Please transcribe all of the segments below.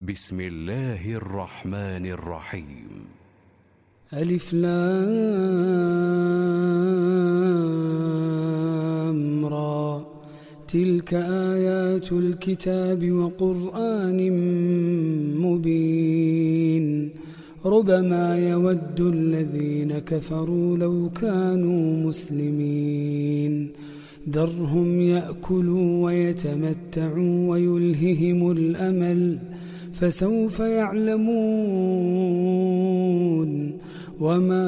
بسم الله الرحمن الرحيم. ألف لام را، تلك آيات الكتاب وقرآن مبين. ربما يود الذين كفروا لو كانوا مسلمين. ذرهم يأكلوا ويتمتعوا ويلههم الأمل، فسوف يعلمون. وما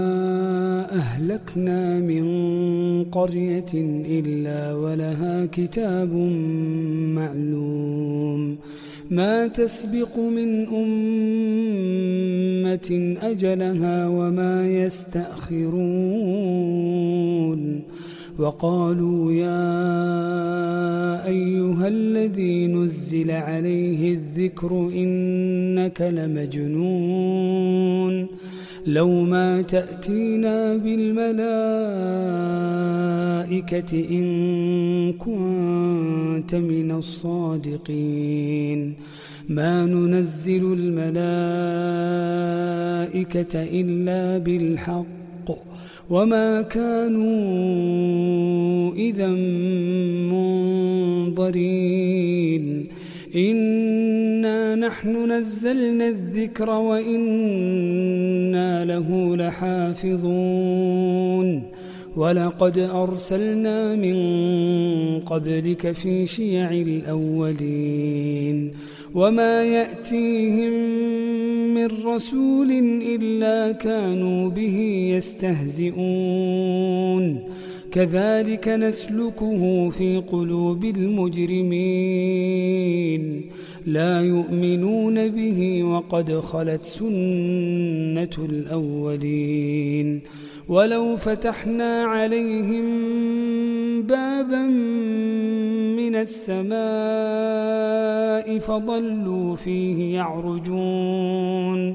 أهلكنا من قرية إلا ولها كتاب معلوم، ما تسبق من أمة أجلها وما يستأخرون. وقالوا يا أيها الذي نزل عليه الذكر إنك لمجنون، لو ما تأتينا بالملائكة إن كنت من الصادقين. ما ننزل الملائكة إلا بالحق وما كانوا إذا منظرين. إنا نحن نزلنا الذكر وإنا له لحافظون. ولقد أرسلنا من قبلك في شيع الأولين، وما يأتيهم من رسول إلا كانوا به يستهزئون. كذلك نسلكه في قلوب المجرمين، لا يؤمنون به وقد خلت سنة الأولين. ولو فتحنا عليهم بابا من السماء فظلوا فيه يعرجون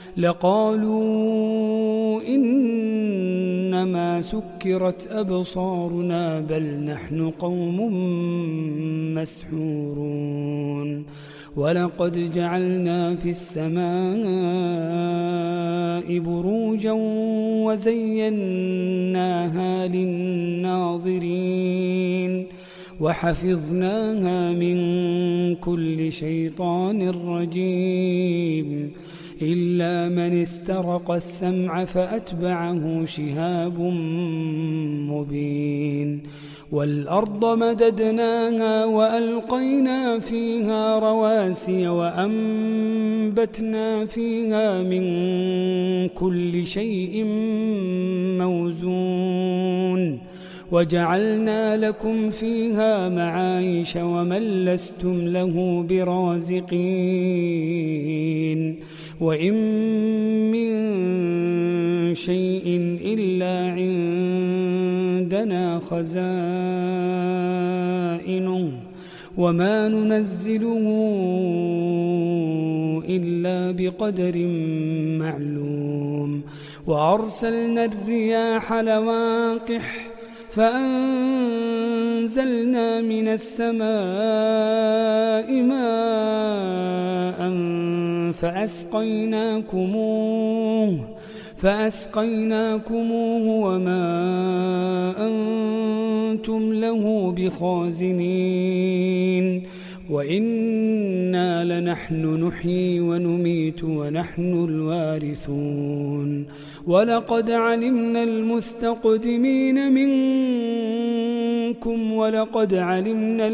لقالوا إنما سكرت أبصارنا بل نحن قوم مسحورون. ولقد جعلنا في السماء بروجا وزيناها للناظرين وحفظناها من كل شيطان رجيم إلا من استرق السمع فأتبعه شهاب مبين. والأرض مددناها وألقينا فيها رواسي وأنبتنا فيها من كل شيء موزون وجعلنا لكم فيها معايش ومن لستم له برازقين. وإن من شيء إلا عندنا خزائنه وما ننزله إلا بقدر معلوم. وأرسلنا الرياح لواقح فأنزلنا من السماء ماء فأسقيناكموه وما أنتم له بخازنين. وإنا لنحن نحيي ونميت ونحن الوارثون. ولقد علمنا المستقدمين منكم ولقد علمنا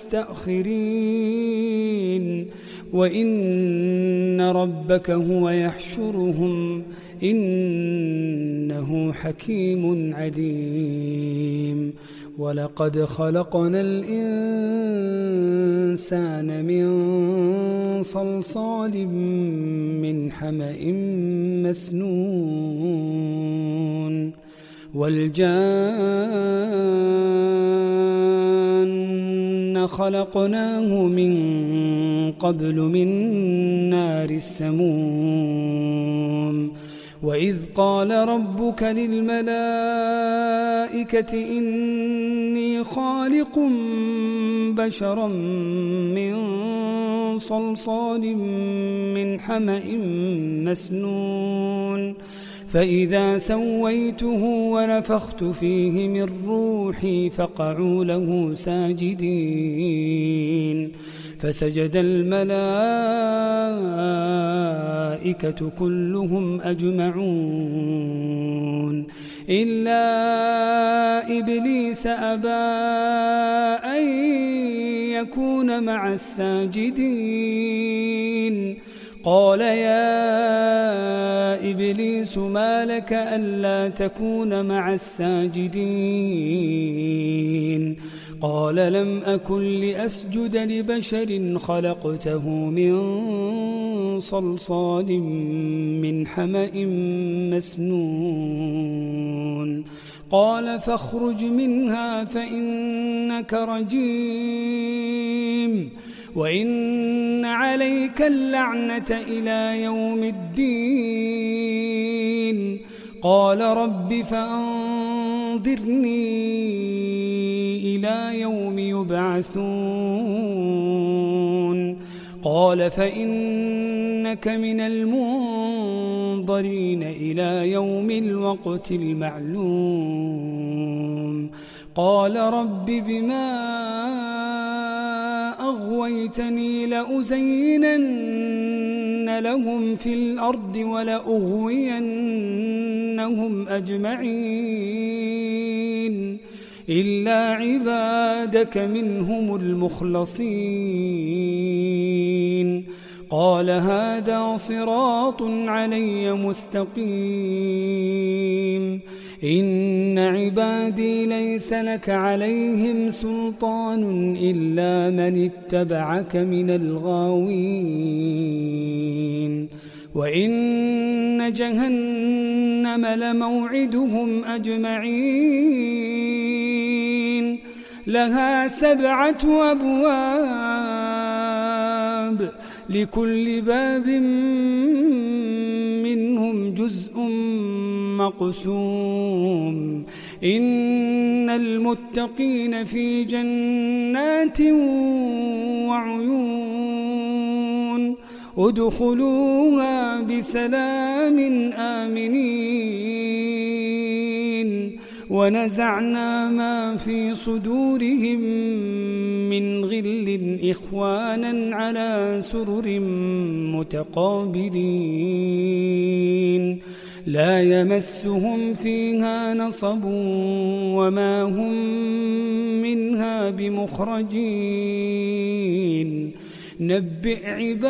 المستأخرين وإن ربك هو يحشرهم إنه حكيم عليم. ولقد خلقنا الإنسان من صلصال من حمأ مسنون والجان خلقناه من قبل من نار السموم. وإذ قال ربك للملائكة إني خالق بشرا من صلصال من حمأ مسنون فإذا سويته ونفخت فيه من روحي فقعوا له ساجدين فسجد الملائكة كلهم أجمعون إلا إبليس أبى أن يكون مع الساجدين قال يا إبليس ما لك ألا تكون مع الساجدين قال لم أكن لأسجد لبشر خلقته من صلصال من حمأ مسنون قال فاخرج منها فإنك رجيم وإن عليك اللعنة إلى يوم الدين قال رب فأنظرني إلى يوم يبعثون قال فإنك من المنظرين إلى يوم الوقت المعلوم قال رب بما أغويتني لأزينن لهم في الأرض ولأغوينهم أجمعين إلا عبادك منهم المخلصين قال هذا صراط علي مستقيم إن عبادي ليس لك عليهم سلطان إلا من اتبعك من الغاوين وإن جهنم لموعدهم أجمعين لها 7 أبواب لكل باب منهم جزء مقسوم إن المتقين في جنات وعيون ادخلوها بسلام آمنين ونزعنا ما في صدورهم من غل إخوانا على سرر متقابلين لا يمسهم فيها نصب وما هم منها بمخرجين نبئ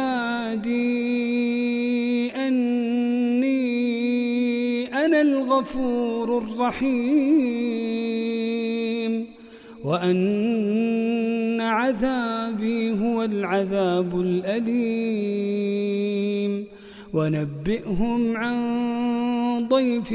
عبادي أني أنا الغفور الرحيم وأن عذابي هو العذاب الأليم ونبئهم عن ضيف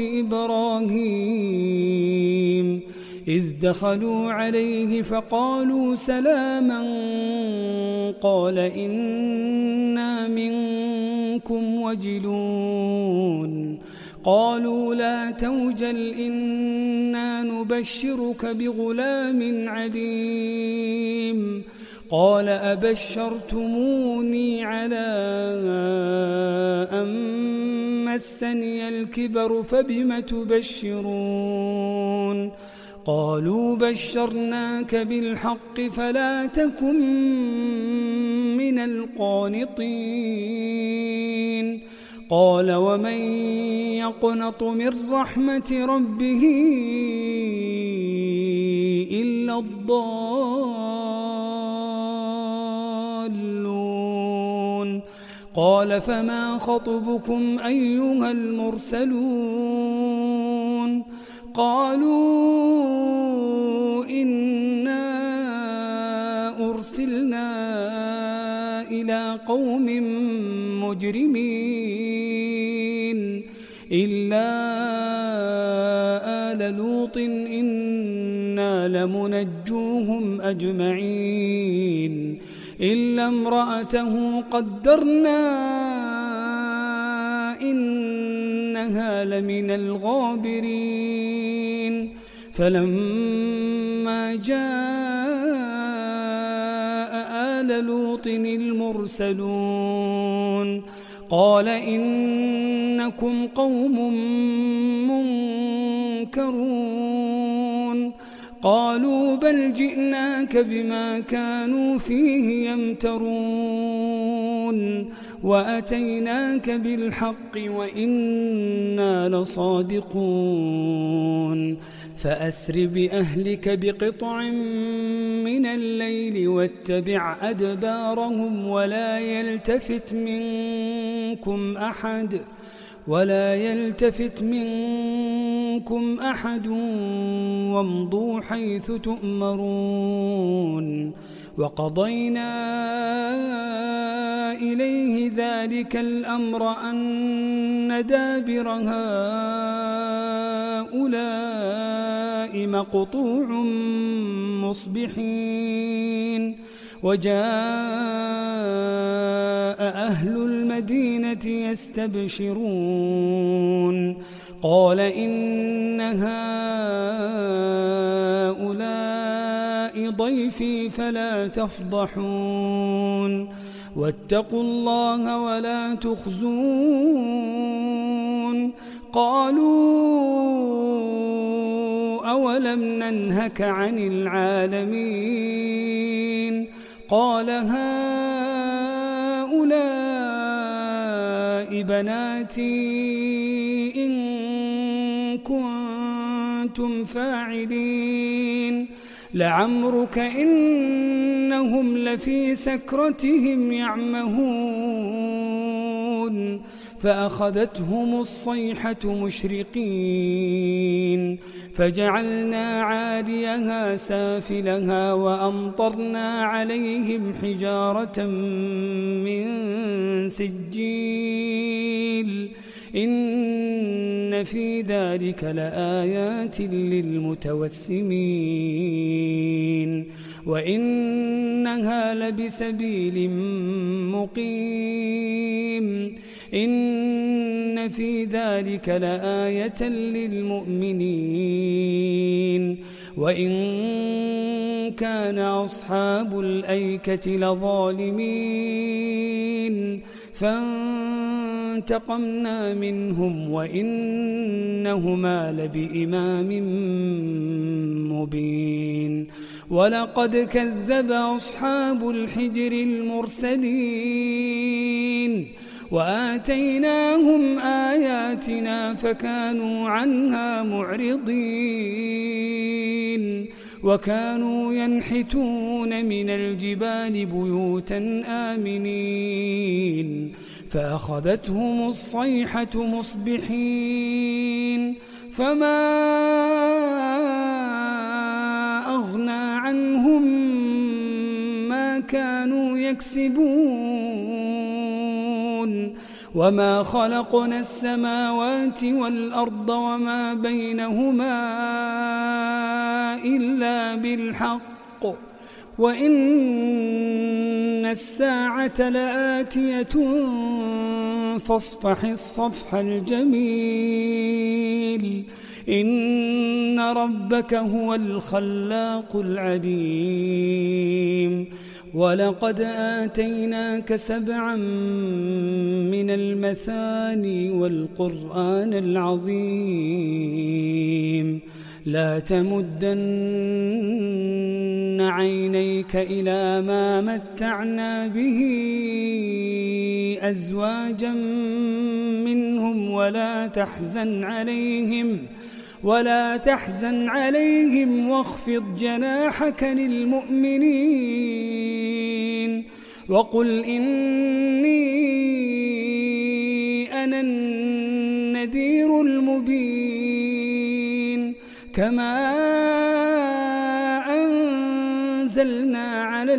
إبراهيم إذ دخلوا عليه فقالوا سلاما قال إنا منكم وجلون قالوا لا توجل إنا نبشرك بغلام عليم قال أبشرتموني على أن مسني الكبر فبم تبشرون قالوا بشرناك بالحق فلا تكن من القانطين قال ومن يقنط من رحمة ربه إلا الضالون قال فما خطبكم أيها المرسلون قالوا إنا أرسلنا إلى قوم مجرمين إلا آل لوط إنا لمنجوهم أجمعين إلا امرأته قدرنا إنها لمن الغابرين فلما جاء آل لوط لوط المرسلون قال إنكم قوم منكرون قالوا بل جئناك بما كانوا فيه يمترون وأتيناك بالحق وإنا لصادقون فأسر بأهلك بقطع من الليل واتبع أدبارهم ولا يلتفت منكم أحد وامضوا حيث تؤمرون وقضينا إليه ذلك الأمر أن دابر هؤلاء مقطوع مصبحين وجاء أهل المدينة يستبشرون قال إن هؤلاء ضيفي فلا تفضحون واتقوا الله ولا تخزون قالوا أولم ننهك عن العالمين قال هؤلاء بناتي إن كنتم فاعلين لعمرك إنهم لفي سكرتهم يعمهون فأخذتهم الصيحة مشرقين فجعلنا عاليها سافلها وأمطرنا عليهم حجارة من سجيل إن في ذلك لآيات للمتوسمين وإنها لبسبيل مقيم إن في ذلك لآية للمؤمنين وإن كان أصحاب الأيكة لظالمين فانتقمنا منهم وإنهما لبإمام مبين ولقد كذب أصحاب الحجر المرسلين وآتيناهم آياتنا فكانوا عنها معرضين وكانوا ينحتون من الجبال بيوتا آمنين فأخذتهم الصيحة مصبحين فما أغنى عنهم ما كانوا يكسبون وما خلقنا السماوات والأرض وما بينهما إلا بالحق وإن الساعة لآتية فاصفح الصفح الجميل إن ربك هو الخلاق العليم ولقد آتيناك 7 من المثاني والقرآن العظيم لا تمدن عينيك إلى ما متعنا به أزواجا منهم ولا تحزن عليهم واخفض جناحك للمؤمنين وقل إني أنا النذير المبين كما أنزلنا على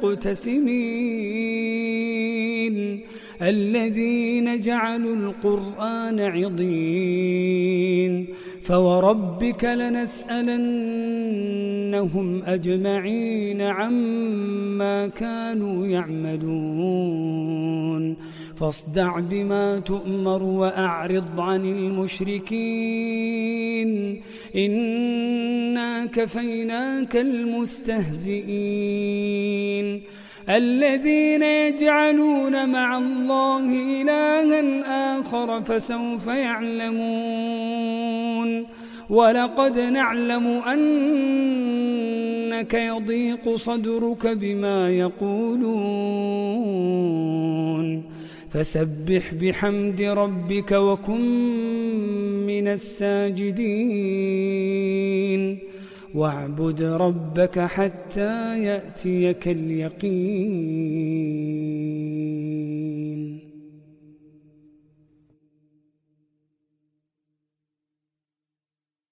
المقتسمين الذين جعلوا القرآن عضين فوربك لنسألنهم أجمعين عما كانوا يعملون فاصدع بما تؤمر وأعرض عن المشركين إنا كفيناك المستهزئين الذين يجعلون مع الله إلها آخر فسوف يعلمون ولقد نعلم أنك يضيق صدرك بما يقولون فسبح بحمد ربك وكن من الساجدين واعبد ربك حتى يأتيك اليقين.